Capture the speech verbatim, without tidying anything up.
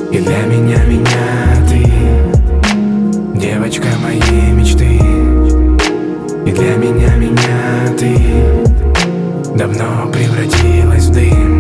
И для меня, меня ты, девочка моей мечты. И для меня, меня ты давно превратилась в дым.